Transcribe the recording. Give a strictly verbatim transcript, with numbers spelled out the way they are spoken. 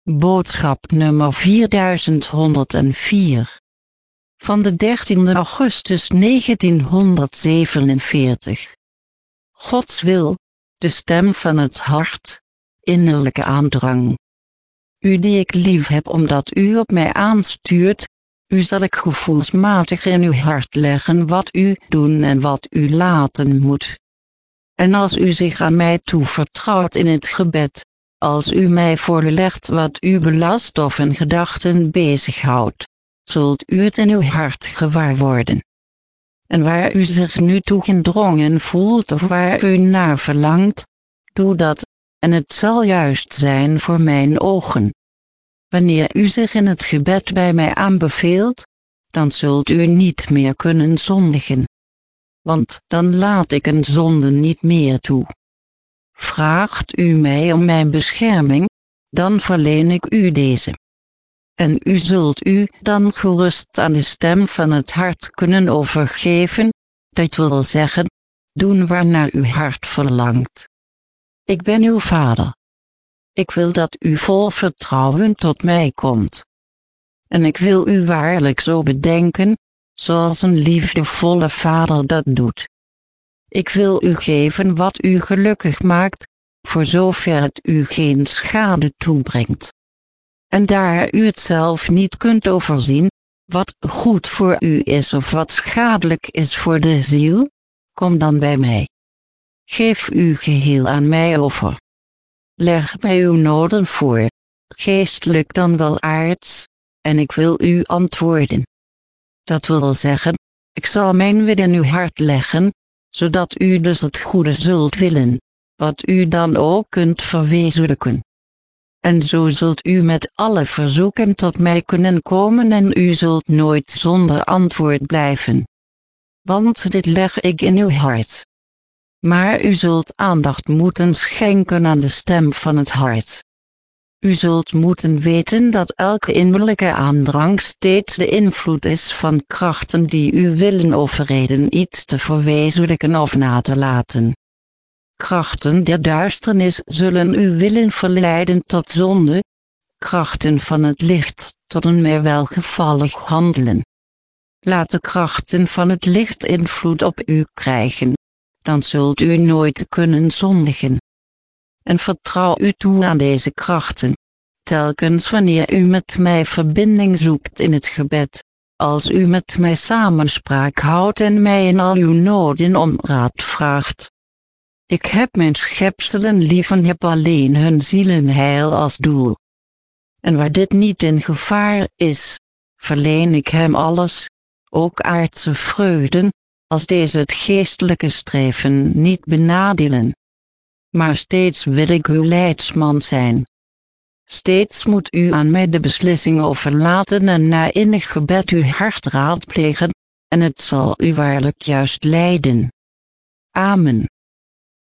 Boodschap nummer vierduizendhonderdvier. Van de dertiende augustus negentienhonderdzevenenveertig. Gods wil, de stem van het hart, innerlijke aandrang. U die ik lief heb omdat u op mij aanstuurt, u zal ik gevoelsmatig in uw hart leggen wat u doen en wat u laten moet. En als u zich aan mij toevertrouwt in het gebed, als u mij voorlegt wat u belast of in gedachten bezighoudt, zult u het in uw hart gewaar worden. En waar u zich nu toe gedrongen voelt of waar u naar verlangt, doe dat, en het zal juist zijn voor mijn ogen. Wanneer u zich in het gebed bij mij aanbeveelt, dan zult u niet meer kunnen zondigen. Want dan laat ik een zonde niet meer toe. Vraagt u mij om mijn bescherming, dan verleen ik u deze. En u zult u dan gerust aan de stem van het hart kunnen overgeven, dat wil zeggen, doen waarnaar uw hart verlangt. Ik ben uw vader. Ik wil dat u vol vertrouwen tot mij komt. En ik wil u waarlijk zo bedenken, zoals een liefdevolle vader dat doet. Ik wil u geven wat u gelukkig maakt, voor zover het u geen schade toebrengt. En daar u het zelf niet kunt overzien, wat goed voor u is of wat schadelijk is voor de ziel, kom dan bij mij. Geef u geheel aan mij over. Leg mij uw noden voor, geestelijk dan wel aards, en ik wil u antwoorden. Dat wil zeggen, ik zal mijn wil in uw hart leggen, zodat u dus het goede zult willen, wat u dan ook kunt verwezenlijken. En zo zult u met alle verzoeken tot mij kunnen komen en u zult nooit zonder antwoord blijven. Want dit leg ik in uw hart. Maar u zult aandacht moeten schenken aan de stem van het hart. U zult moeten weten dat elke innerlijke aandrang steeds de invloed is van krachten die u willen overreden iets te verwezenlijken of na te laten. Krachten der duisternis zullen u willen verleiden tot zonde, krachten van het licht tot een meer welgevallig handelen. Laat de krachten van het licht invloed op u krijgen, dan zult u nooit kunnen zondigen. En vertrouw u toe aan deze krachten, telkens wanneer u met mij verbinding zoekt in het gebed, als u met mij samenspraak houdt en mij in al uw noden om raad vraagt. Ik heb mijn schepselen lief en heb alleen hun zielenheil als doel. En waar dit niet in gevaar is, verleen ik hem alles, ook aardse vreugden, als deze het geestelijke streven niet benadelen. Maar steeds wil ik uw leidsman zijn. Steeds moet u aan mij de beslissing overlaten en na innig gebed uw hart raadplegen, en het zal u waarlijk juist leiden. Amen.